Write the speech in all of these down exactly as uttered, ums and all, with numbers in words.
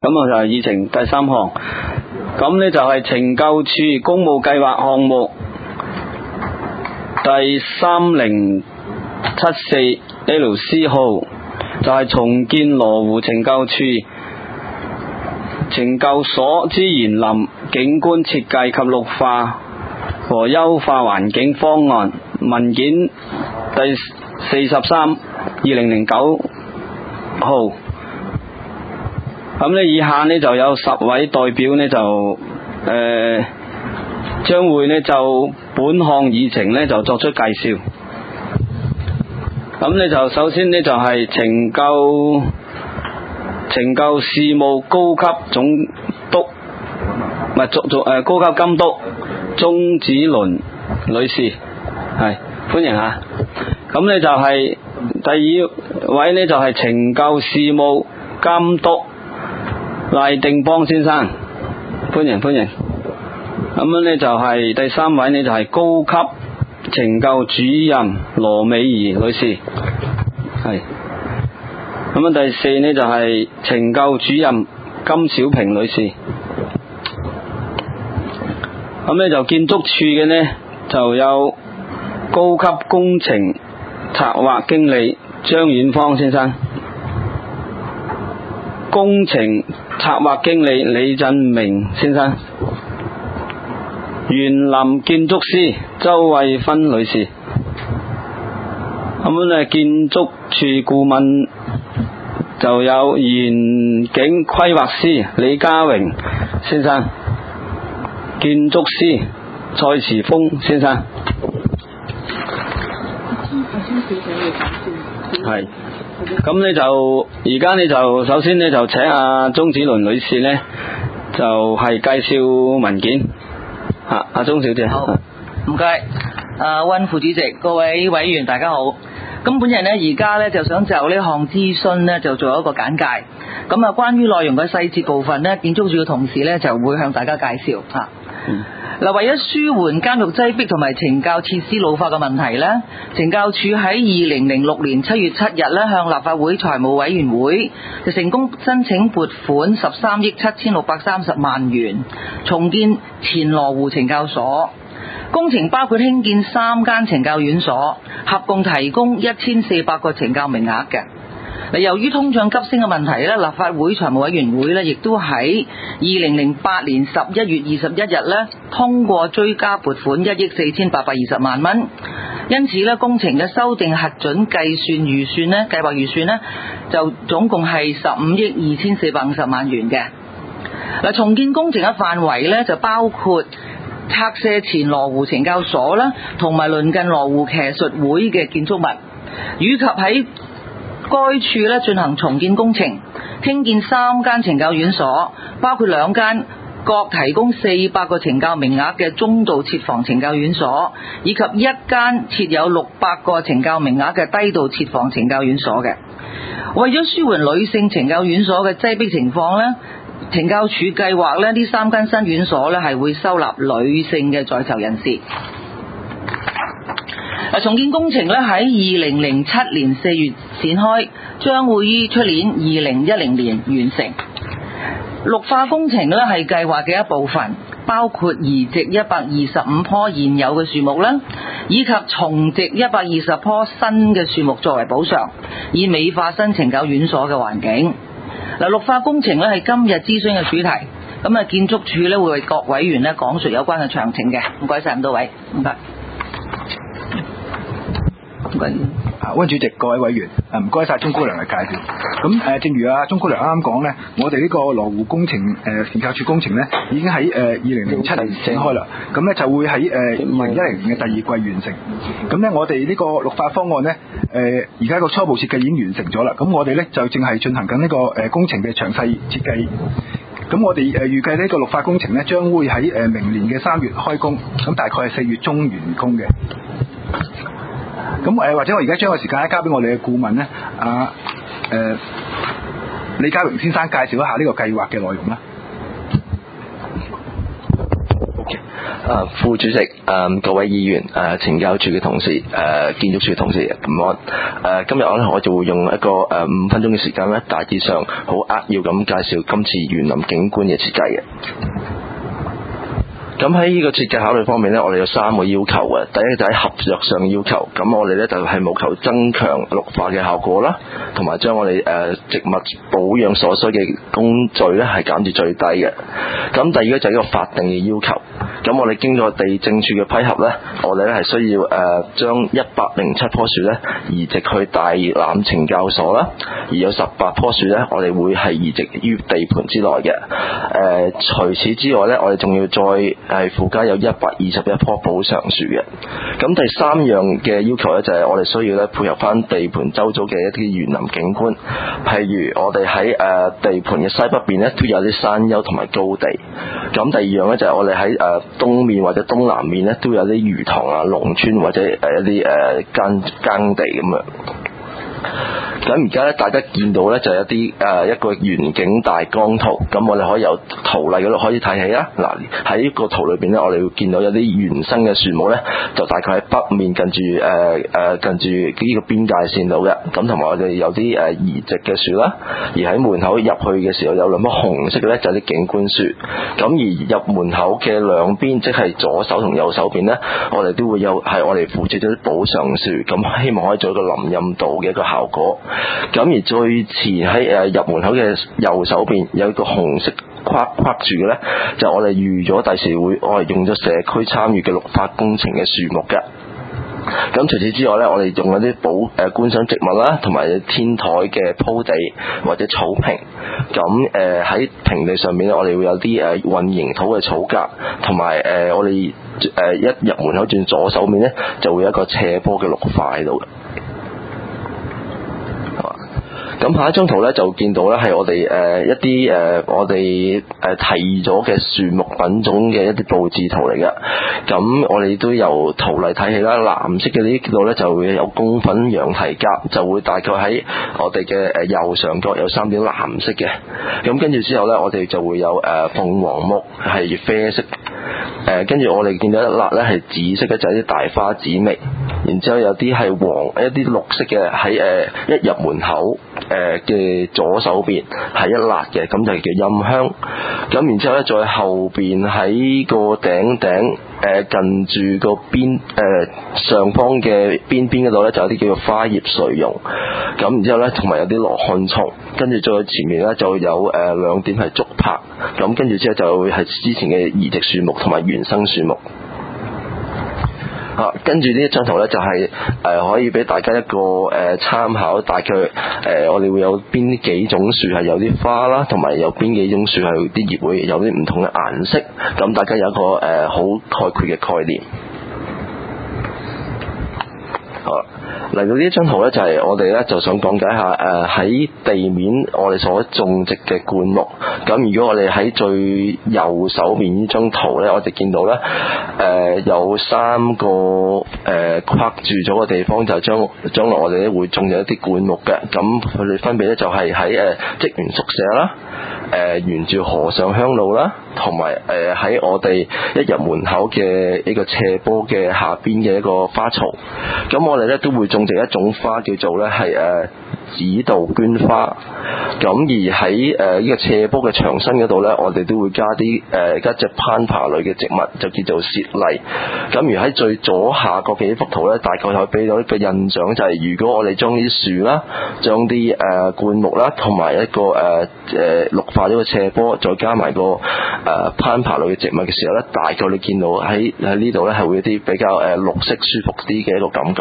咁啊就係議程第三項。咁呢就係懲教處公務計劃項目第三零七四 L C 號，就係重建羅湖懲教處懲教所之園林景觀設計及綠化和優化環境方案文件第四十三二零零九號。咁呢以下呢就有十位代表呢就誒將會呢就本項議程呢就作出介紹。咁呢就首先呢就係懲教懲教事務高級總督唔係總總誒高級監督鍾子倫女士，係歡迎下。咁呢就係第二位呢就係懲教事務監督賴定邦先生，歡迎歡迎。咁樣呢就係第三位呢就係高級懲教主任羅美儀女士，係。咁樣第四呢就係懲教主任金小平女士。咁呢就建築處嘅呢就有高級工程策劃經理張遠芳先生，工程策劃經理李振明先生，園林建築師周慧芬女士。咁樣呢建築處顧問就有園景規劃師李家榮先生，建築師蔡慈峰先生。係。咁呢就而家呢就首先呢就請阿鍾子倫女士呢就係、是、介紹文件。啊，阿鍾小姐。 好，唔該。啊，溫副主席，各位委員大家好。咁本人呢而家呢就想就呢項諮詢呢就做一個簡介。咁啊，關於內容嘅細節部分呢，建築署嘅同事呢就會向大家介紹吓。嗯嗱，為咗舒緩監獄擠迫同埋懲教設施老化嘅問題呢，懲教署喺二零零六年七月七日呢向立法會財務委員會就成功申請撥款十三億七千六百三十萬元，重建前羅湖懲教所。工程包括興建三間懲教院所，合共提供一千四百個懲教名額嘅。嗱，由於通脹急升嘅問題咧，立法會財務委員會咧，亦都喺二零零八年十一月二十一日咧，通過追加撥款一億四千八百二十萬蚊。因此咧，工程嘅修訂核准計算預算咧，計劃預算咧，就總共係十五億二千四百五十萬元嘅。嗱，重建工程嘅範圍咧，就包括拆卸前羅湖懲教所啦，同埋鄰近羅湖騎術會嘅建築物，以及喺該處咧進行重建工程，興建三間懲教院所，包括兩間各提供四百個懲教名額嘅中度設防懲教院所，以及一間設有六百個懲教名額嘅低度設防懲教院所嘅。為咗舒緩女性懲教院所嘅擠迫情況呢，懲教署計劃咧呢三間新院所咧係會收納女性嘅在囚人士。重建工程咧喺二零零七年四月展開，將會於出年二零一零年完成。綠化工程咧係計劃嘅一部分，包括移植一百二十五棵現有嘅樹木啦，以及重植一百二十棵新嘅樹木作為補償，以美化新懲教院所嘅環境。嗱，綠化工程咧係今日諮詢嘅主題，咁啊建築署咧會為各委員咧講述有關嘅詳情嘅。唔該晒咁多位，唔該。 啊，溫主席、各位委員，啊唔該晒鍾姑娘嘅介紹。咁誒，正如啊鍾姑娘啱啱講咧，我哋呢個羅湖工程誒懲教署工程咧，已經喺誒二零零七年展開啦。咁咧就會喺誒二零一零年嘅第二季完成。咁咧我哋呢個綠化方案咧，誒而家個初步設計已經完成咗啦。咁我哋咧就正係進行緊呢個誒工程嘅詳細設計。咁我哋誒預計呢個綠化工程咧將會喺誒明年嘅三月開工，咁大概係四月中完工嘅。咁誒或者我而家將個時間咧交俾我哋嘅顧問咧，啊誒李家榮先生介紹一下呢個計劃嘅內容啦。 OK， 啊，副主席、啊、各位議員、誒懲教署嘅同事、誒、啊、建築署嘅同事，唔安。誒、啊、今日我咧我就會用一個誒五、啊、分鐘嘅時間咧，大致上好扼要咁介紹今次園林景觀嘅設計嘅。咁喺呢個設計考慮方面呢，我哋有三個要求嘅。第一就喺合作上嘅要求，咁我哋呢就係務求增強綠化嘅效果啦，同埋將我哋誒植物保養所需嘅工序呢係減至最低嘅。咁第二個就係一個法定嘅要求，咁我哋經過地政處嘅批核呢，我哋呢係需要誒將一百零七棵樹呢移植去大欖懲教所啦，而有十八棵樹呢，我哋會係移植於地盤之內嘅。誒、呃、除此之外呢，我哋仲要再係附加有一百二十一棵補償樹嘅。咁第三樣嘅要求咧，就係我哋需要咧配合翻地盤周遭嘅一啲園林景觀，譬如我哋喺誒地盤嘅西北邊咧都有啲山丘同埋高地。咁第二樣咧就係我哋喺誒東面或者東南面咧都有啲魚塘啊、農村或者誒一啲誒耕耕地咁樣。咁而家咧，大家見到咧就有一啲誒、呃、一個園景大綱圖，咁我哋可以由圖例嗰度可以睇起啦。嗱，喺呢個圖裏邊咧，我哋會見到有啲原生嘅樹木咧，就大概喺北面近住誒誒近住呢個邊界線度嘅。咁同埋我哋有啲誒、呃、移植嘅樹啦，而喺門口入去嘅時候有兩棵紅色嘅咧，就係、是、啲景觀樹。咁而入門口嘅兩邊，即係左手同右手邊咧，我哋都會有係我哋附設咗啲補償樹，咁希望可以做一個林蔭道嘅一個效果。咁而最前喺誒入門口嘅右手邊有一個紅色框框住嘅呢，就我哋預咗第時會我哋用咗社區參與嘅綠化工程嘅樹木嘅。咁除此之外呢，我哋用一啲保誒、呃、觀賞植物啦，同埋天台嘅鋪地或者草坪。咁誒喺平地上面呢，我哋會有啲誒混凝土嘅草格，同埋誒我哋誒、呃、一入門口轉左手面呢，就會有一個斜坡嘅綠化喺度嘅。咁下一張圖咧就見到咧係我哋誒、呃、一啲誒、呃、我哋誒、呃、提議咗嘅樹木品種嘅一啲佈置圖嚟嘅。咁我哋都由圖例睇起啦，藍色嘅呢度咧就會有公粉羊蹄甲，就會大概喺我哋嘅誒右上角有三點藍色嘅。咁跟住之後咧，我哋就會有誒、呃、鳳凰木係啡色。誒跟住我哋見到一粒咧係紫色嘅，就係、是、啲大花紫薇。然之後有啲係黃一啲綠色嘅喺誒一入門口誒嘅、呃、左手邊係一粒嘅，咁就叫陰香。咁然之後咧，再後邊喺個頂頂誒、呃、近住個邊誒、呃、上方嘅邊邊嗰度咧，就有啲叫做花葉垂榕。咁然之後咧，同埋有啲羅漢松。跟住再前面咧就有誒、呃、兩點係竹柏。咁跟住之後就會係之前嘅移植樹木同埋原生樹木。啊、跟住呢一張圖呢，就係、是、誒、呃、可以俾大家一個誒、呃、參考，大概誒、呃、我哋會有邊幾種樹係有啲花啦，同埋有邊幾種樹係啲葉會有啲唔同嘅顏色，咁大家有一個誒好、呃、概括嘅概念。好啦。嚟到呢一張圖呢，就係、是、我哋呢就想講解下誒喺、呃、地面我哋所種植嘅灌木。咁如果我哋喺最右手邊呢張圖呢，我哋見到呢誒、呃、有三個誒框、呃、住咗嘅地方，就將將來我哋咧會種有一啲灌木嘅。咁佢哋分別呢，就係喺誒職員宿舍啦，誒、呃、沿住河上鄉路啦，同埋誒喺我哋一入門口嘅呢個斜坡嘅下邊嘅一個花槽。咁我哋呢都會種植一種花叫做咧係誒紫杜鵑花。咁而喺誒呢個斜坡嘅牆身嗰度咧，我哋都會加啲誒、呃、加隻攀爬類嘅植物，就叫做薛麗。咁而喺最左下角嘅呢幅圖咧，大概可以俾到一個印象，就係、是、如果我哋將啲樹啦，將啲誒灌木啦，同埋一個誒誒、呃、綠化咗個斜坡，再加埋個誒、呃、攀爬類嘅植物嘅時候咧，大概你見到喺喺呢度咧係會有啲比較誒、呃、綠色舒服啲嘅一個感覺。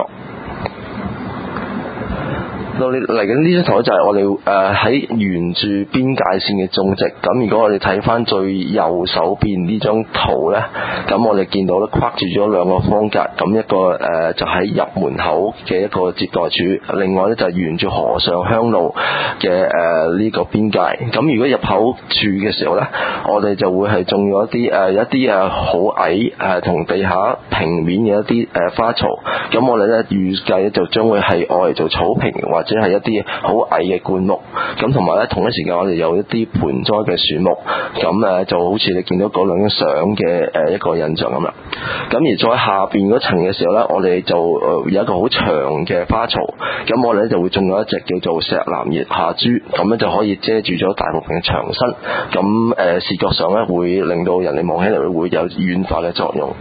到你嚟緊呢張圖就係我哋誒喺沿住邊界線嘅種植。咁如果我哋睇翻最右手邊呢張圖呢，咁我哋見到咧框住咗兩個方格，咁一個誒、呃、就喺入門口嘅一個接待處，另外呢就係沿住河上鄉路嘅誒呢個邊界。咁如果入口處嘅時候呢，我哋就會係種咗一啲誒、呃、一啲誒好矮誒同、呃、地下平面嘅一啲誒花槽。咁我哋呢預計就將會係愛嚟做草坪或者係一啲好矮嘅灌木。咁同埋咧同一時間我哋有一啲盆栽嘅樹木，咁誒就好似你見到嗰兩張相嘅誒一個印象咁啦。咁而再下邊嗰層嘅時候咧，我哋就誒有一個好長嘅花槽，咁我哋咧就會種咗一隻叫做石南葉下珠，咁咧就可以遮住咗大部分嘅牆身，咁誒視覺上咧會令到人哋望起嚟會有軟化嘅作用。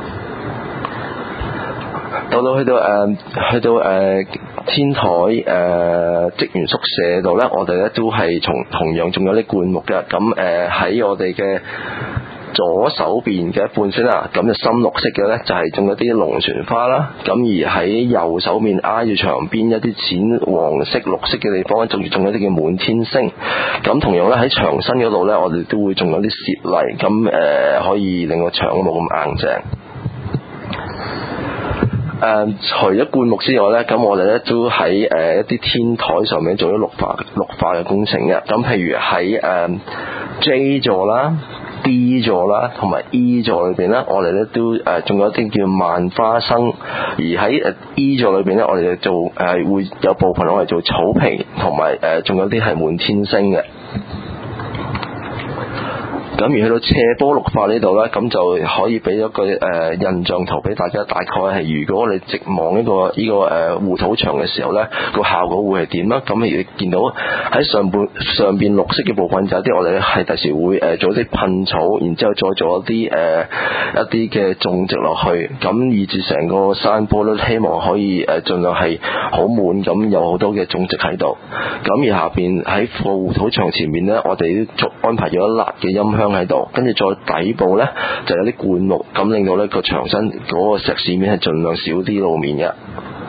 到到去到誒、呃、去到誒、呃、天台誒、呃、職員宿舍度咧，我哋咧都係從同樣種有啲灌木嘅，咁誒喺我哋嘅左手邊嘅一半先啦，咁就深綠色嘅咧就係種一啲龍船花啦，咁而喺右手面挨住牆邊一啲淺黃色、綠色嘅地方咧，仲種一啲叫滿天星。咁同樣咧喺牆身嗰度咧，我哋都會種有啲涉泥，咁誒、呃、可以令個牆冇咁硬淨。誒、呃，除咗灌木之外咧，咁我哋咧都喺誒、呃、一啲天台上面做咗綠化綠化嘅工程嘅。咁譬如喺誒、呃、J 座啦、D 座啦同埋 E 座裏邊咧，我哋咧都誒種咗一啲叫萬花生。而喺誒 E 座裏邊咧，我哋做誒、呃、會有部分我哋做草皮，同埋誒仲有啲係滿天星嘅。咁而去到斜坡綠化呢度呢，咁就可以俾一個誒、呃、印象圖俾大家，大概係如果你直望呢、這個呢、這個誒護、呃、土牆嘅時候呢，個效果會係點啦？咁你見到喺上半上邊綠色嘅部分就有啲我哋係第時會誒、呃、做啲噴草，然之後再做一啲誒、呃、一啲嘅種植落去，咁以至成個山坡都希望可以誒盡量係好滿咁，有好多嘅種植喺度。咁而下邊喺個護土牆前面呢，我哋都安排咗一辣嘅音響喺度，跟住再底部呢就有啲灌木，咁令到呢個牆身嗰個石屎面係盡量少啲路面嘅。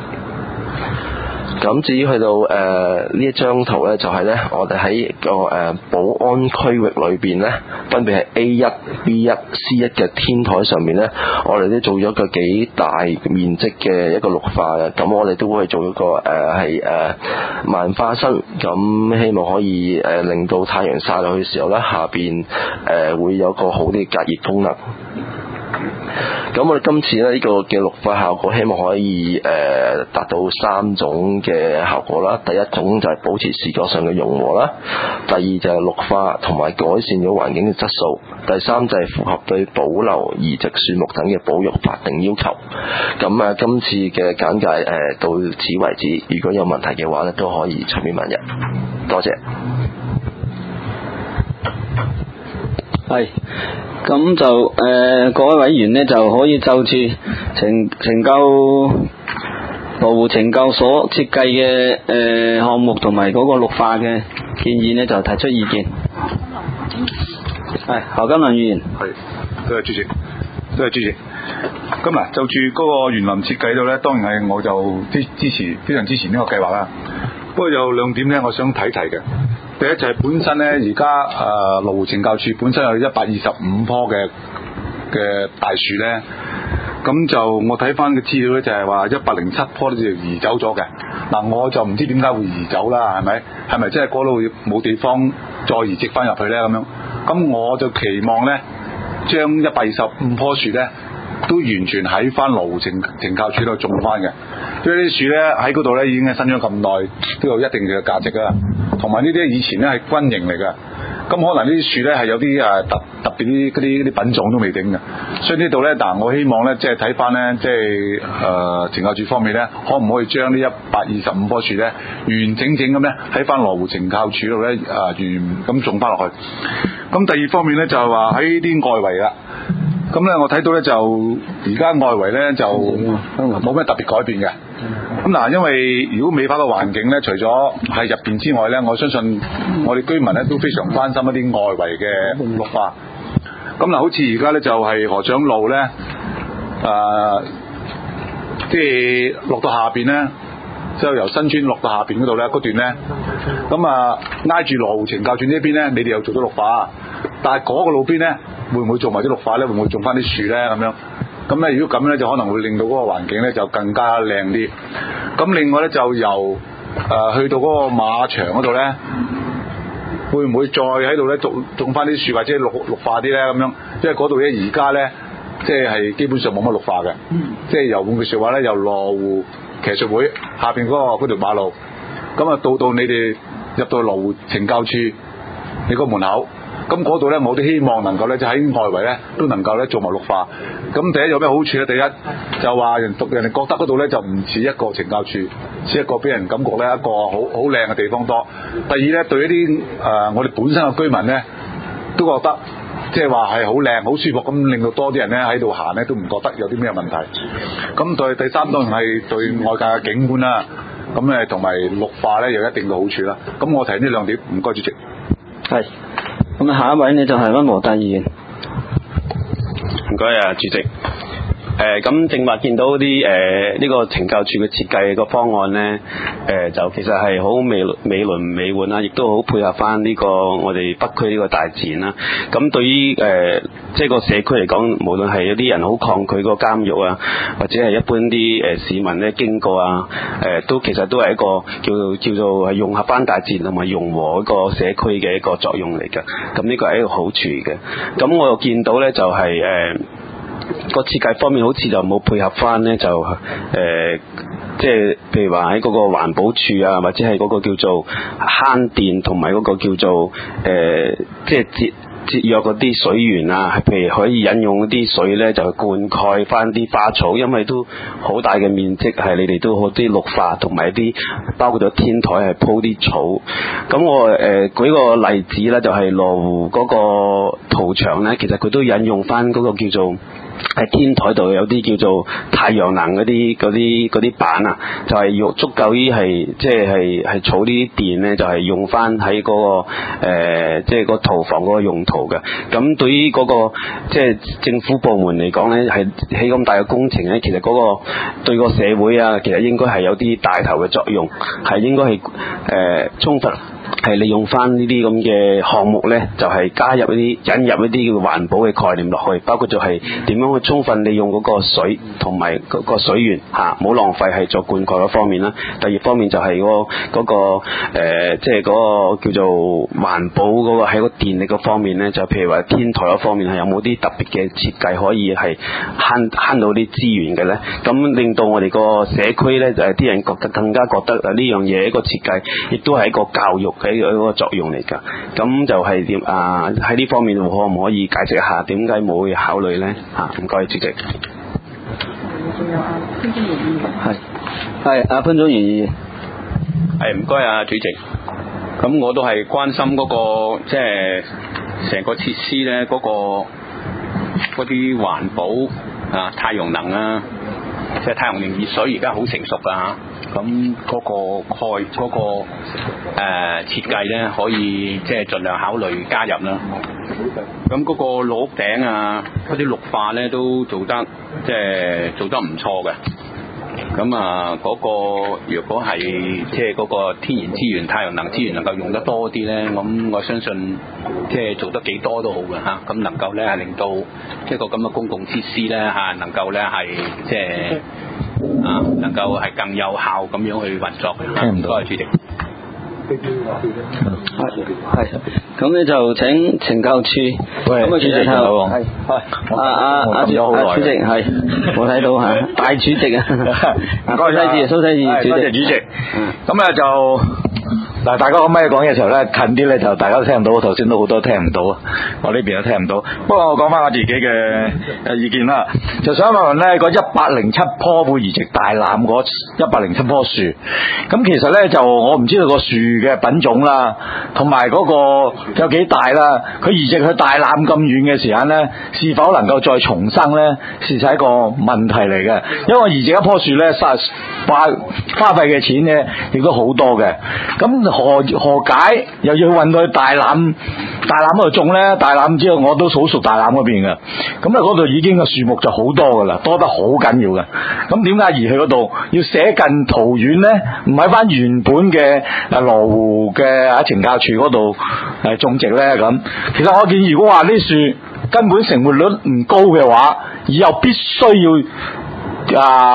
咁至於去到誒呢、呃、一張圖呢，就係、是、呢我哋喺個誒、呃、保安區域裏邊呢，分別係 A 一、B 一、C 一嘅天台上面呢，我哋都做咗個幾大面積嘅一個綠化嘅。咁我哋都會做一個誒係誒萬花生，咁希望可以誒、呃、令到太陽曬落去嘅時候呢，下邊誒、呃、會有個好啲嘅隔熱功能。咁我哋今次咧呢個嘅綠化效果，希望可以誒達、呃、到三種嘅效果啦。第一種就係保持視覺上嘅融和啦，第二就係綠化同埋改善咗環境嘅質素，第三就係符合對保留移植樹木等嘅保育法定要求。咁啊，今次嘅簡介誒、呃、到此為止，如果有問題嘅話咧，都可以隨便問嘅。多謝。 係，咁就誒、呃、各位委員呢，就可以就住懲懲教羅湖懲教所設計嘅誒項目同埋嗰個綠化嘅建議呢，就提出意見。係，何金麟議員。 係，多謝主席，多謝主席。咁啊，就住嗰個園林設計度呢，當然係我就支支持，非常支持呢個計劃啦。不過有兩點呢，我想提提嘅。第一就係本身咧，而家誒羅湖懲教處本身有一百二十五棵嘅嘅大樹咧，咁就我睇翻嘅資料咧，就係話一百零七棵都就移走咗嘅。嗱，我就唔知點解會移走啦，係咪？係咪真係嗰度冇地方再移植翻入去咧？咁樣，咁我就期望咧，將一百二十五棵樹咧，都完全喺翻羅湖懲懲教處度種翻嘅。因為啲樹咧喺嗰度咧已經係生咗咁耐，都有一定嘅價值啦。同埋呢啲以前咧係軍營嚟嘅，咁可能呢啲樹咧係有啲誒特特別啲嗰啲啲品種都未定嘅，所以呢度咧，嗱我希望咧即係睇翻咧，即係誒懲教處方面咧，可唔可以將呢一百二十五棵樹咧完整整咁咧喺翻羅湖懲教處度咧啊完咁種翻落去。咁第二方面咧就係話喺啲外圍啦。咁咧，我睇到咧就而家外圍咧就冇咩特別改變嘅。咁嗱，因為如果美化嘅環境咧，除咗喺入邊之外咧，我相信我哋居民咧都非常關心一啲外圍嘅綠化。咁嗱，好似而家咧就係河長路咧，誒，即係落到下邊咧，即係由新村落到下邊嗰度咧，嗰段咧，咁啊挨住羅湖懲教處呢一邊咧，你哋又做咗綠化，但係嗰個路邊咧，會唔會做埋啲綠化咧？會唔會種翻啲樹咧？咁樣，咁咧如果咁咧，就可能會令到嗰個環境咧就更加靚啲。咁另外咧就由誒、呃、去到嗰個馬場嗰度咧，會唔會再喺度咧種種翻啲樹或者綠綠化啲咧？咁樣，因為嗰度咧而家咧即係基本上冇乜綠化嘅，即係由換句説話咧，由羅湖騎術會下邊嗰、嗰個嗰條馬路咁啊到到你哋入到羅湖懲教處你個門口，咁嗰度咧我都希望能夠咧就喺外圍咧都能夠咧做埋綠化。咁第一有咩好處咧？第一就話人讀人哋覺得嗰度咧就唔似一個懲教處，似一個俾人感覺咧一個好好靚嘅地方多。第二咧對一啲誒、呃、我哋本身嘅居民咧都覺得即係話係好靚好舒服，咁令到多啲人咧喺度行咧都唔覺得有啲咩問題。咁對第三當然係對外界嘅景觀啦，咁誒同埋綠化咧有一定嘅好處啦。咁我提呢兩點，唔該主席。 係。咁下一位呢就係溫和達議員。 唔該啊，主席。誒咁正話見到啲誒呢個懲教處嘅設計個方案呢，誒、呃、就其實係好美美輪美奐啦，亦都好配合翻呢個我哋北區呢個大自然啦。咁對於誒即係個社區嚟講，無論係有啲人好抗拒個監獄啊，或者係一般啲誒市民咧經過啊，誒、呃、都其實都係一個叫叫做係融合翻大自然同埋融和一個社區嘅一個作用嚟㗎。咁呢個係一個好處嘅。咁我又見到咧就係、是、誒。呃個設計方面好似就冇配合翻呢，就誒、呃、即係譬如話喺嗰個環保署啊，或者係嗰個叫做慳電同埋嗰個叫做誒、呃、即係節節約嗰啲水源啊，譬如可以引用嗰啲水呢，就灌溉翻啲花草，因為都好大嘅面積係你哋都好啲綠化，同埋啲包括咗天台係鋪啲草。咁我誒、呃、舉個例子呢，就係、是、羅湖嗰個屠場呢，其實佢都引用翻嗰個叫做喺天台度有啲叫做太陽能嗰啲嗰啲嗰啲板啊，就係、是、用足夠於係即係係係儲呢啲電咧，就係、是、用翻喺嗰個誒即係個屠房嗰個用途嘅。咁對於嗰、那個即係、就是、政府部門嚟講咧，係起咁大嘅工程咧，其實嗰個對個社會啊，其實應該係有啲帶頭嘅作用，係應該係誒、呃、充分係利用翻呢啲咁嘅項目咧，就係、是、加入一啲引入一啲叫環保嘅概念落去，包括就係點樣去充分利用嗰個水同埋嗰個水源嚇，冇、啊、浪費係做灌溉嗰方面啦。第二方面就係嗰、那個誒，即係嗰個叫做環保嗰、那個喺個電力嗰方面咧，就譬如話天台嗰方面係有冇啲特別嘅設計可以係慳慳到啲資源嘅咧？咁令到我哋個社區咧就係、是、啲人覺得更加覺得啊呢樣嘢一個設計，亦都係一個教育嘅一個作用嚟㗎。咁就係點啊？喺呢方面可唔可以解釋一下點解冇去考慮咧？嚇、啊，唔該主席。 係係阿潘宗賢議員。 係唔該啊，主席。咁我都係關心嗰、那個即係成個設施咧，嗰、那個嗰啲環保啊，太陽能啊，即係太陽能熱水而家好成熟啊。咁嗰個蓋嗰、那個誒、呃、設計咧，可以即係盡量考慮加入啦。咁嗰個老屋頂啊，嗰啲綠化咧都做得即係做得唔錯嘅。咁啊，嗰、那個如果係即係嗰個天然資源、太陽能資源能夠用得多啲咧，咁我相信即係做得幾多都好嘅嚇。咁能夠咧係令到一個咁嘅公共設施咧嚇，能夠咧係即係。啊，能夠係更有效咁樣去運作嘅。聽唔到，多謝主席。 係，咁咧就請懲教處。喂，咁啊，主席係。係。係。阿阿阿主席係，我睇到嚇，大主席啊。唔該曬，蘇西治主席。 主席。咁咧就。嗱，大家可唔可以講嘅時候咧，近啲咧就大家都聽唔到，頭先都好多聽唔到啊，我呢邊都聽唔到。不過我講翻我自己嘅誒意見啦，就想問問咧，嗰一百零七棵會移植大欖嗰一百零七棵樹，咁其實咧就我唔知道個樹嘅品種啦，同埋嗰個有幾大啦，佢移植去大欖咁遠嘅時間咧，是否能夠再重生咧，事實係一個問題嚟嘅，因為移植一棵樹咧，花花花費嘅錢咧亦都好多嘅，咁。何何解又要運到去大欖大欖嗰度種咧？大欖之後我都數熟大欖嗰邊嘅，咁啊嗰度已經個樹木就好多噶啦，多得好緊要嘅。咁點解移去嗰度要捨近圖遠咧？唔喺翻原本嘅誒羅湖嘅喺懲教處嗰度誒種植咧？咁其實我建議，如果話呢樹根本成活率唔高嘅話，以後必須要。啊，即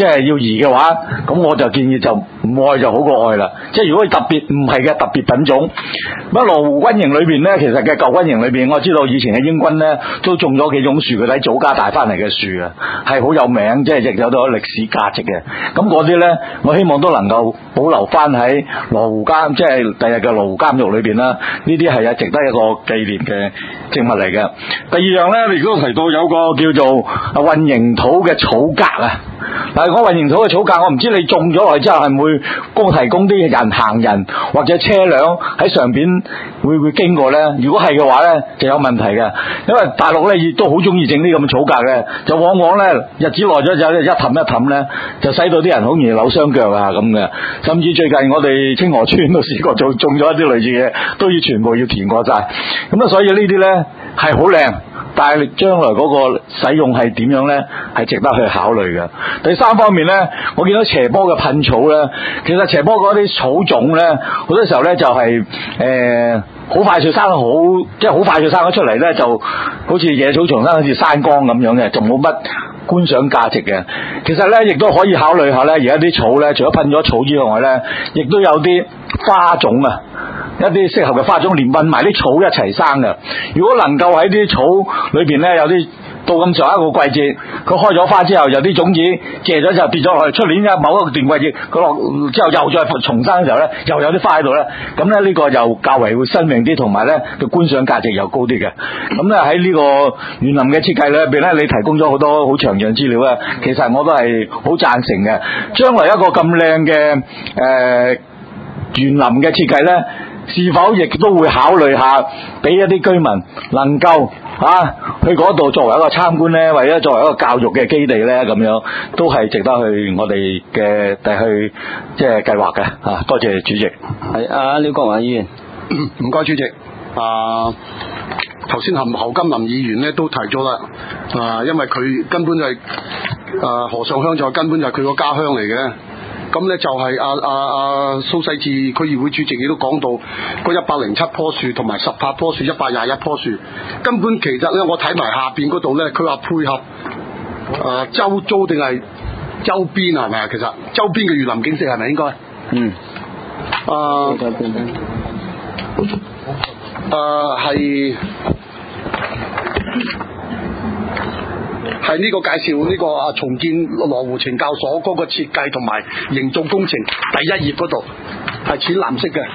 即係要移嘅話，咁我就建議就唔愛就好過愛啦。即係如果特別唔係嘅特別品種，咁羅湖軍營裏邊咧，其實嘅舊軍營裏邊，我知道以前嘅英軍咧都種咗幾種樹，佢睇祖家帶翻嚟嘅樹啊，係好有名，即係亦有咗歷史價值嘅。咁嗰啲咧，我希望都能夠保留翻喺羅湖監，即係第日嘅羅湖監獄裏邊啦。呢啲係啊值得一個紀念嘅植物嚟嘅。第二樣咧，你如果提到有個叫做啊混凝土嘅草格啊，嗱，講混凝土嘅草格，我唔知你種咗落去之後係唔會供提供啲人行人或者車輛喺上邊會唔會經過咧？如果係嘅話咧，就有問題嘅，因為大陸咧亦都好中意整啲咁嘅草格嘅，就往往咧日子耐咗就一氹一氹咧，就使到啲人好容易扭傷腳啊咁嘅。甚至最近我哋清河村都試過做種咗一啲類似嘅，都要全部要填過晒。咁啊，所以呢啲咧係好靚。但係將來嗰個使用係點樣呢？係值得去考慮嘅。第三方面呢，我見到斜坡嘅噴草呢，其實斜坡嗰啲草種呢，好多時候呢就係誒好快就生得好，即係好快就生咗出嚟呢，就好似野草叢生，好似山崗咁樣嘅，就冇乜觀賞價值嘅。其實呢，亦都可以考慮下呢，而家啲草呢，除咗噴咗草之外呢，亦都有啲花種啊。一啲適合嘅花種，連混埋啲草一齊生嘅。如果能夠喺啲草裏邊咧，有啲到咁上一個季節，佢開咗花之後，有啲種子借咗之後跌咗落去，出年嘅某一個段季節，佢落之後又再重生嘅時候咧，又有啲花喺度咧，咁咧呢個又較為會生命啲，同埋咧嘅觀賞價值又高啲嘅。咁咧喺呢個園林嘅設計裏邊咧，你提供咗好多好詳盡資料啊，其實我都係好贊成嘅。將來一個咁靚嘅誒園林嘅設計咧，是否亦都會考慮下俾一啲居民能夠啊去嗰度作為一個參觀呢，或者作為一個教育嘅基地呢，咁樣都係值得去我哋嘅第去即係計劃嘅啊！多謝主席。 係啊，廖國華議員， 唔該主席。啊，頭先侯侯金林議員呢都提咗啦，啊，因為佢根本就係、是、啊河上鄉就根本就係佢個家鄉嚟嘅。咁咧就係阿阿阿蘇世志區議會主席亦都講到，嗰一百零七棵樹同埋十八棵樹，一百廿一棵樹，根本其實咧我睇埋下邊嗰度咧，佢話配合啊周遭定係周邊係咪啊？其實周邊嘅園林景色係咪應該？嗯。啊。啊係。係呢個介紹呢個啊重建羅湖懲教所嗰個設計同埋營造工程第一頁嗰度係淺藍色嘅。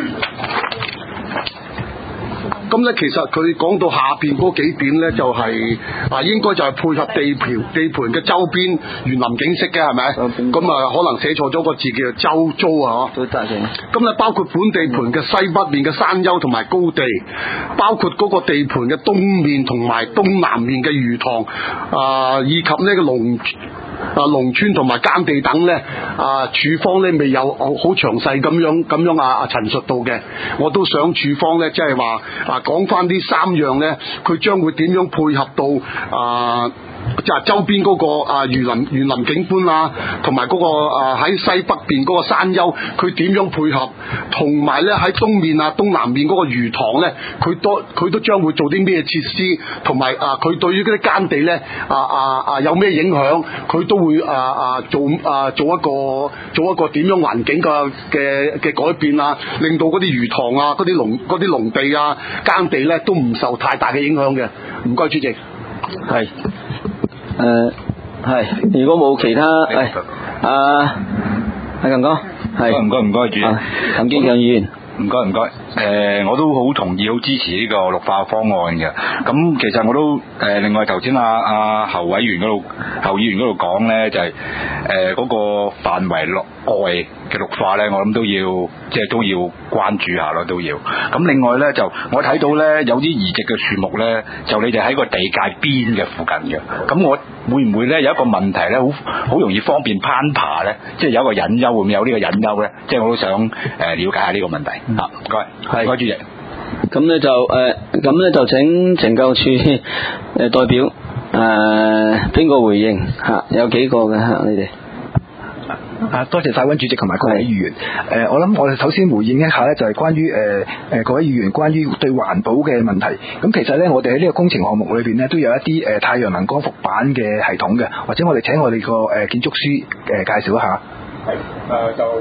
咁咧其實佢講到下邊嗰幾點咧，就係、是、啊應該就係配合地盤地盤嘅周邊園林景色嘅係咪？咁啊可能寫錯咗個字叫做周遭啊嗬。咁咧包括本地盤嘅西北面嘅山丘同埋高地，包括嗰個地盤嘅東面同埋東南面嘅魚塘啊，以及呢個農啊農村同埋耕地等咧啊，處方咧未有好詳細咁樣咁樣啊啊陳述到嘅，我都想處方咧即係話啊講翻呢三樣咧，佢將會點樣配合到啊？就係周邊嗰個啊園林園林景觀啊，同埋嗰個啊喺西北邊嗰個山丘，佢點樣配合？同埋咧喺東面啊東南面嗰個魚塘咧，佢都佢都將會做啲咩設施？同埋啊佢對於嗰啲耕地咧啊啊啊有咩影響？佢都會啊啊做啊做一個做一個點樣環境嘅嘅嘅改變啊，令到嗰啲魚塘啊、嗰啲農嗰啲農地啊、耕地咧都唔受太大嘅影響嘅。唔該，主席。 係。誒、呃，係，如果冇其他，誒，阿阿強哥，係， 唔該唔該，主席， 陳建強議員， 唔該唔該，誒、呃，我都好同意，好支持呢個綠化方案嘅。咁其實我都誒、呃，另外頭先阿阿侯委員嗰度，侯議員嗰度講咧，就係誒嗰個範圍內外嘅綠化咧，我諗都要即係都要關注下咯，都要。咁另外咧就我睇到咧有啲移植嘅樹木咧，就你哋喺個地界邊嘅附近嘅。咁我會唔會咧有一個問題咧，好好容易方便攀爬咧？即係有一個隱憂，會唔會有呢個隱憂咧？即係我都想誒、呃、了解下呢個問題。嗯、啊，唔該，唔該主席。 咁咧就誒，咁、呃、咧就請懲教處誒、呃、代表誒邊個回應嚇？有幾個嘅嚇你哋？ 啊，多謝晒溫主席同埋各位議員。誒、呃，我諗我哋首先回應一下咧，就係關於誒誒各位議員關於對環保嘅問題。咁其實咧，我哋喺呢個工程項目裏邊咧，都有一啲誒、呃、太陽能光伏板嘅系統嘅，或者我哋請我哋個誒建築師誒、呃、介紹一下。 係誒、呃、就。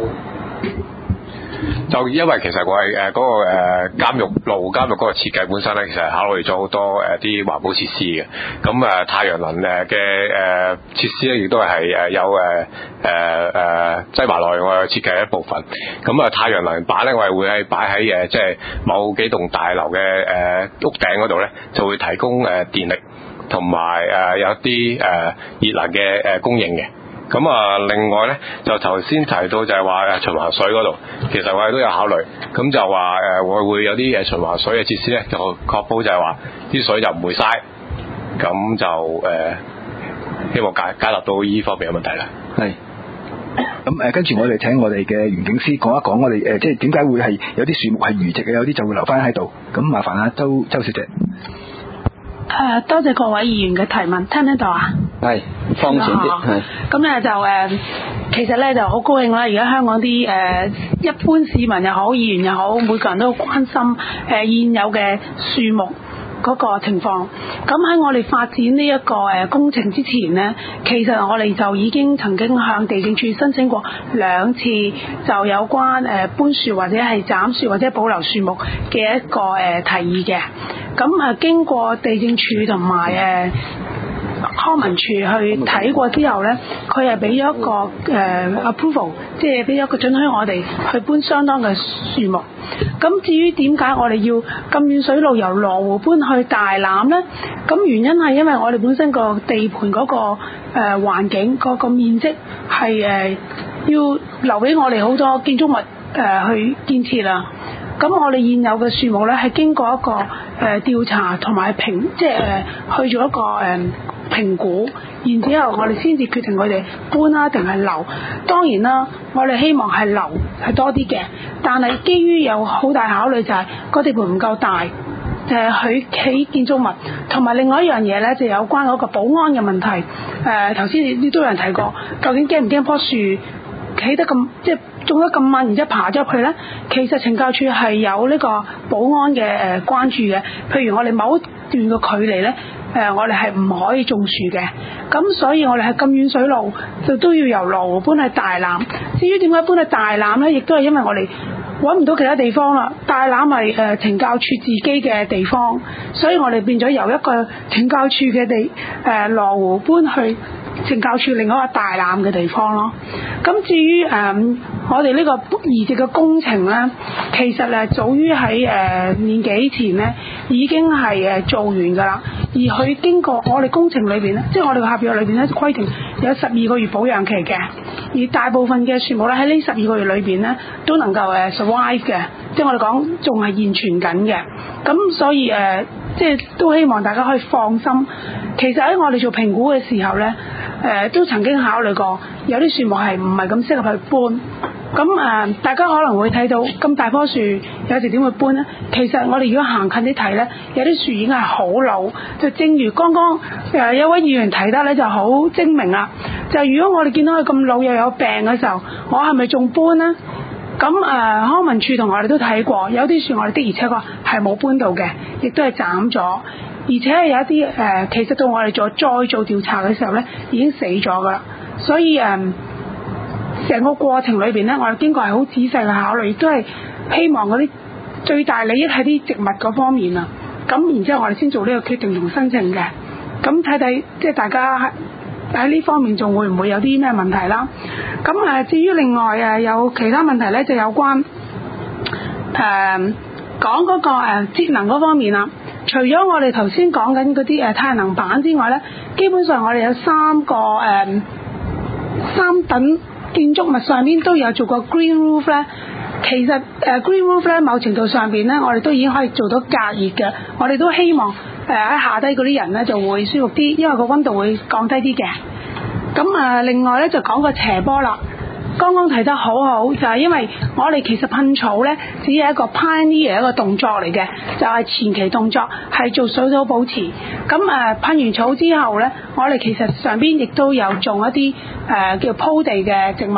就因為其實我係誒嗰個誒監獄路監獄嗰個設計本身咧，其實係考慮咗好多誒啲環保設施嘅。咁誒太陽能誒嘅誒設施咧，亦都係誒有誒誒誒擠埋落去我嘅設計一部分。咁啊太陽能板咧，我係會係擺喺誒即係某幾棟大樓嘅誒屋頂嗰度咧，就會提供誒電力同埋誒有啲誒熱能嘅誒供應嘅。咁啊，另外咧就頭先提到就係話誒循環水嗰度，其實我哋都有考慮。咁就話誒我會有啲誒循環水嘅設施咧，就確保就係話啲水就唔會嘥。咁就誒、呃、希望解解答到依方面嘅問題啦。 係。咁誒跟住我哋請我哋嘅園景師講一講我哋誒、呃、即係點解會係有啲樹木係移植嘅，有啲就會留翻喺度。咁麻煩啊周周小姐。 誒、呃，多謝各位議員嘅提問，聽唔聽到啊？ 係，方便啲。係。咁咧就誒、呃，其實咧就好高興啦！而家香港啲誒、呃、一般市民又好，議員又好，每個人都好關心誒、呃、現有嘅樹木嗰個情況。咁喺我哋發展呢一個誒工程之前呢，其實我哋就已經曾經向地政處申請過兩次，就有關誒搬樹或者係斬樹或者保留樹木嘅一個誒提議嘅。咁啊經過地政處同埋誒康文署去睇過之後呢，佢係俾咗一個誒、呃、approval， 即係俾咗一個准許我哋去搬相當嘅樹木。咁至於點解我哋要咁遠水路由羅湖搬去大欖呢？咁原因係因為我哋本身個地盤嗰、嗰個誒、呃、環境嗰、嗰個面積係誒、呃、要留俾我哋好多建築物誒、呃、去建設啊。咁我哋現有嘅樹木呢，係經過一個誒、呃、調查同埋評，即係誒、呃、去做一個誒、呃、評估，然之後我哋先至決定佢哋搬啦定係留。當然啦，我哋希望係留係多啲嘅，但係基於有好大考慮就係個地盤唔夠大，誒佢起建築物，同埋另外一樣嘢呢，就有關嗰個保安嘅問題。誒頭先亦都有人提過，究竟驚唔驚棵樹起得咁即係種得咁慢，然之後爬咗入去呢？其實懲教處係有呢個保安嘅誒關注嘅。譬如我哋某一段嘅距離呢，誒我哋係唔可以種樹嘅。咁所以我哋係咁遠水路，就都要由羅湖搬去大欖。至於點解搬去大欖呢？亦都係因為我哋揾唔到其他地方啦。大欖係誒懲教處自己嘅地方，所以我哋變咗由一個懲教處嘅地誒羅湖搬去懲教處另外一個大欖嘅地方咯。咁至於誒、呃、我哋呢個移植嘅工程咧，其實誒早於喺誒年幾前咧已經係誒做完㗎啦。而佢經過我哋工程裏邊咧，即係我哋個合約裏邊咧規定有十二個月保養期嘅。而大部分嘅樹木咧喺呢十二個月裏邊咧都能夠誒 survive 嘅，即係我哋講仲係現存緊嘅。咁所以誒、呃、即係都希望大家可以放心。其實喺我哋做評估嘅時候咧，誒、呃、都曾經考慮過有啲樹木係唔係咁適合去搬。咁誒、呃，大家可能會睇到咁大棵樹，有時點會搬呢？其實我哋如果行近啲睇呢，有啲樹已經係好老。就正如剛剛誒、呃、有位議員提得呢，就好精明啦。就如果我哋見到佢咁老又有病嘅時候，我係咪仲搬呢？咁誒、呃，康文署同我哋都睇過，有啲樹我哋的而且確係冇搬到嘅，亦都係斬咗。而且係有一啲誒、呃，其實到我哋做再做調查嘅時候呢，已經死咗噶啦。所以誒。呃成個過程裏邊咧，我哋經過係好仔細嘅考慮，亦都係希望嗰啲最大利益喺啲植物嗰方面啊。咁然之後我哋先做呢個決定同申請嘅。咁睇睇即係大家喺呢方面仲會唔會有啲咩問題啦？咁誒至於另外誒有其他問題咧，就有關誒、呃、講嗰個誒節能嗰方面啦。除咗我哋頭先講緊嗰啲誒太陽能板之外咧，基本上我哋有三個誒、呃、三等建築物上邊都有做過 green roof 咧，其實誒、呃、green roof 咧某程度上邊咧，我哋都已經可以做到隔熱嘅。我哋都希望誒喺、呃、下低嗰啲人咧就會舒服啲，因為個溫度會降低啲嘅。咁誒、呃、另外咧就講個斜坡啦。剛剛提得好好，就係、是、因為我哋其實噴草咧只係一個 pioneer 一個動作嚟嘅，就係、是、前期動作係做水土保持。咁誒、呃、噴完草之後咧，我哋其實上邊亦都有種一啲誒、呃、叫鋪地嘅植物。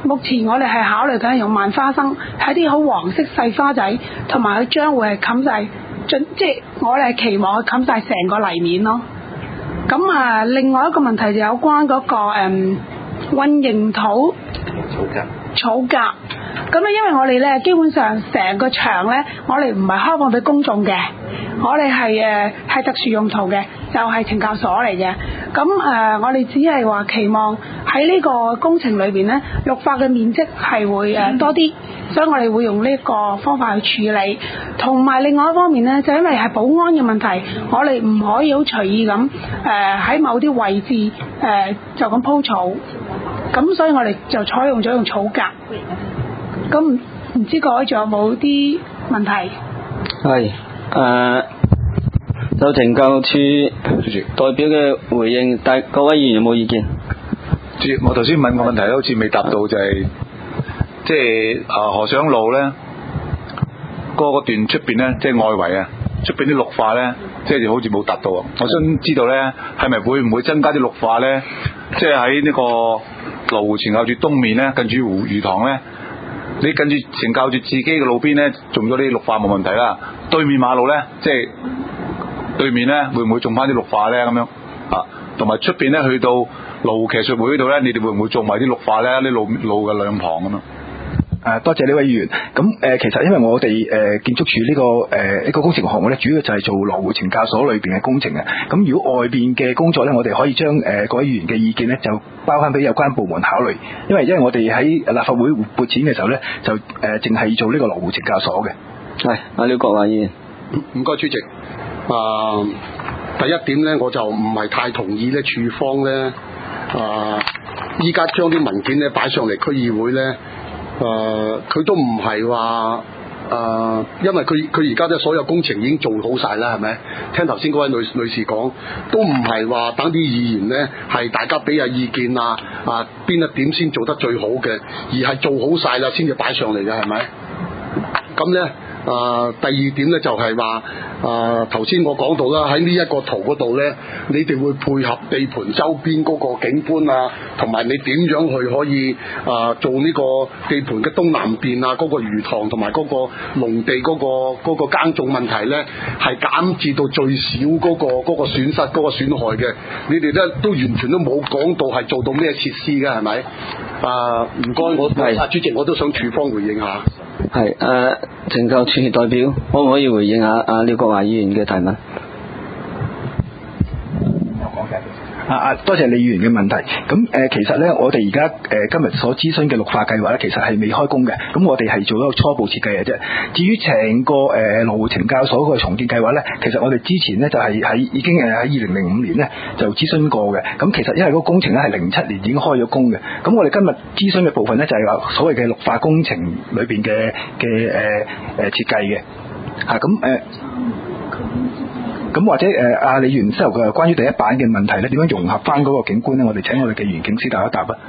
目前我哋係考慮緊用萬花生，係啲好黃色細花仔，同埋佢將會係冚晒，盡即係我哋係期望佢冚晒成個泥面咯。咁啊，另外一個問題就有關嗰、那個誒混凝土草甲。草甲咁咧，因為我哋咧基本上成個場咧，我哋唔係開放俾公眾嘅，我哋係誒係特殊用途嘅，就係、是、懲教所嚟嘅。咁誒、呃，我哋只係話期望喺呢個工程裏邊咧，綠化嘅面積係會誒多啲，所以我哋會用呢個方法去處理。同埋另外一方面咧，就因為係保安嘅問題，我哋唔可以好隨意咁誒喺某啲位置誒、呃、就咁鋪草，咁所以我哋就採用咗用草甲。咁唔唔知各位仲有冇啲問題？ 係誒、呃，就懲教處代表嘅回應，但各位議員有冇意見？ 我頭先問個問題咧，好似未答到，就係即係啊何上路咧嗰個段出邊咧，即係外圍啊，出邊啲綠化咧，即係好似冇答到啊！我想知道咧，係咪會唔會增加啲綠化咧？即係喺呢個羅湖懲教處東面咧，近住湖魚塘咧。你跟住懲教處自己嘅路邊咧，種咗啲綠化冇問題啦。對面馬路咧，即係對面咧，會唔會種翻啲綠化咧？咁樣啊，同埋出邊咧，去到羅湖騎術會嗰度咧，你哋會唔會種埋啲綠化咧？啲路路嘅兩旁咁樣。 誒、啊，多謝呢位議員。咁誒、呃，其實因為我哋誒、呃、建築署呢、這個誒呢、呃這個工程項目咧，主要就係做羅湖懲教所裏邊嘅工程嘅。咁如果外邊嘅工作咧，我哋可以將誒、呃、各位議員嘅意見咧，就包翻俾有關部門考慮。因為因為我哋喺立法會撥錢嘅時候咧，就誒淨係做呢個羅湖懲教所嘅。 係，阿廖國華議員。 唔該，主席。啊，第一點咧，我就唔係太同意咧，處方咧啊，依家將啲文件咧擺上嚟區議會咧。誒、呃，佢都唔係話誒，因為佢佢而家咧所有工程已經做好晒啦，係咪？聽頭先嗰位女女士講，都唔係話等啲議員咧係大家俾下意見啊啊，邊一點先做得最好嘅，而係做好晒啦先至擺上嚟嘅，係咪？咁咧誒，第二點咧就係話誒，頭先我講到啦，喺呢一個圖嗰度咧，你哋會配合地盤周邊嗰個景觀啊，同埋你點樣去可以啊做呢個地盤嘅東南邊啊，嗰、嗰個魚塘同埋嗰個農地嗰、嗰個嗰、嗰個耕種問題咧，係減至到最少嗰、嗰個嗰、嗰個損失嗰、嗰個損害嘅。你哋咧都完全都冇講到係做到咩設施嘅，係咪？啊，唔該，我啊主席我都想處方回應下。 係誒，懲教處代表可唔可以回應下阿廖國華議員嘅提問？ 啊啊，多謝李議員嘅問題。咁誒、呃，其實咧，我哋而家誒今日所諮詢嘅綠化計劃咧，其實係未開工嘅。咁我哋係做一個初步設計嘅啫。至於成個誒羅湖懲教所個重建計劃咧，其實我哋之前咧就係、是、喺已經誒喺二零零五年咧就諮詢過嘅。咁其實因為嗰個工程咧係零七年已經開咗工嘅。咁我哋今日諮詢嘅部分咧就係、是、話所謂嘅綠化工程裏邊嘅嘅誒誒設計嘅。嚇咁誒。咁或者誒阿、呃、李議員之後嘅關於第一版嘅問題咧，點樣融合翻嗰個景觀咧？我哋請我哋嘅園景師答一答啊！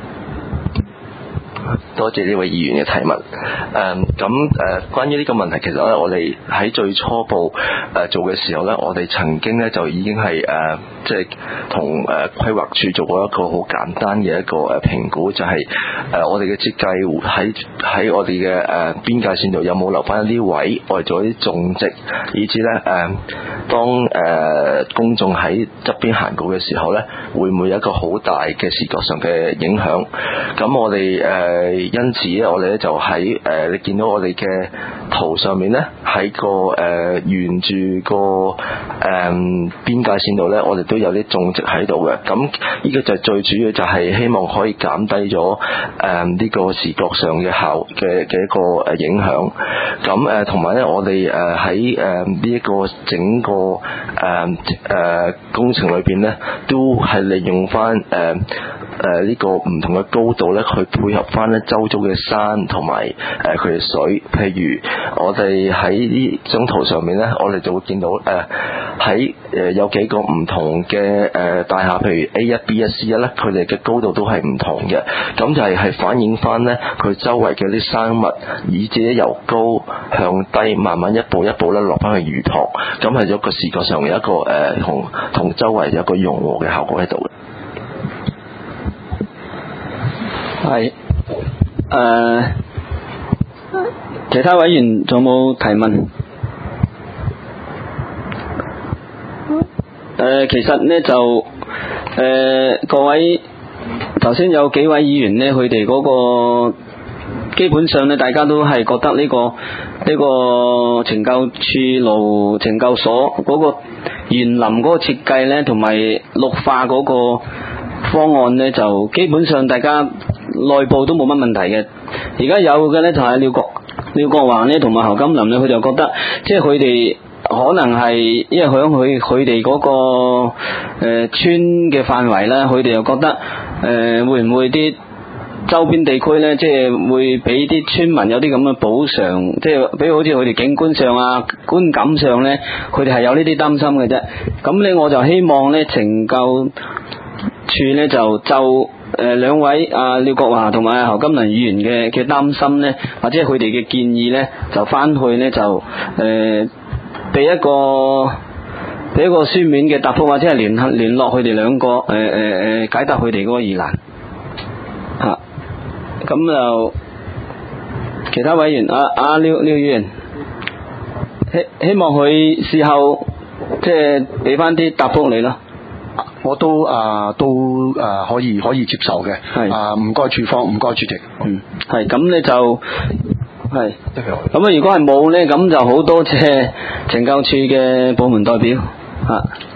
多謝呢位議員嘅提問。誒咁誒，關於呢個問題，其實咧，我哋喺最初步誒、呃、做嘅時候咧，我哋曾經咧就已經係誒、呃、即係同誒規劃處做過一個好簡單嘅一個誒評估，就係、是、誒、呃、我哋嘅設計喺喺我哋嘅誒邊界線度有冇留翻一啲位，我哋做一啲種植，以至咧誒、呃、當誒、呃、公眾喺側邊行過嘅時候咧，會唔會有一個好大嘅視覺上嘅影響？咁我哋誒。呃因此咧，我哋咧就喺誒、呃，你見到我哋嘅圖上面咧，喺個誒、呃、沿住個誒、呃、邊界線度咧，我哋都有啲種植喺度嘅。咁呢個就係最主要，就係希望可以減低咗誒呢個視覺上嘅效嘅嘅一個誒影響。咁誒同埋咧，我哋誒喺誒呢一個整個誒誒、呃呃、工程裏邊咧，都係利用翻誒。呃誒呢個唔同嘅高度咧，去配合翻咧周遭嘅山同埋誒佢嘅水。譬如我哋喺呢張圖上面咧，我哋就會見到誒喺誒有幾個唔同嘅誒、呃、大廈，譬如 A 一、B 一、C 一咧，佢哋嘅高度都係唔同嘅。咁就係係反映翻咧佢周圍嘅啲生物，以至咧由高向低，慢慢一步一步咧落翻去魚塘。咁係一個視覺上有一個誒同同周圍有一個融和嘅效果喺度嘅。 係誒，其他委員仲有冇提問？誒，其實呢就誒各位頭先有幾位議員呢，佢哋嗰個基本上呢，大家都係覺得呢個呢個懲教處勞懲教所嗰個園林嗰個設計呢，同埋綠化嗰個方案呢，就基本上大家內部都冇乜問題嘅。而家有嘅呢，就係廖國廖國華呢同埋侯金林呢，佢就覺得即係佢哋可能係因為響佢佢哋嗰個誒、呃、村嘅範圍咧，佢哋又覺得誒、呃、會唔會啲周邊地區咧，即係會俾啲村民有啲咁嘅補償，即係比如好似佢哋景觀上啊、觀感上咧，佢哋係有呢啲擔心嘅啫。咁咧我就希望咧懲教處咧就就誒兩、呃、位啊廖國華同埋侯金林議員嘅嘅擔心咧，或者佢哋嘅建議咧，就翻去咧就誒俾、呃、一個俾一個書面嘅答覆，或者係聯聯絡佢哋兩個誒誒誒解答佢哋嗰個疑難嚇。咁、啊、就其他委員啊啊廖廖議員希希望佢事後即係俾翻啲答覆你咯。 我都啊、呃、都啊、呃、可以可以接受嘅，係啊唔該處方，唔該主席。 嗯，係咁你就係咁啊！如果係冇咧，咁就好多謝懲教處嘅部門代表嚇。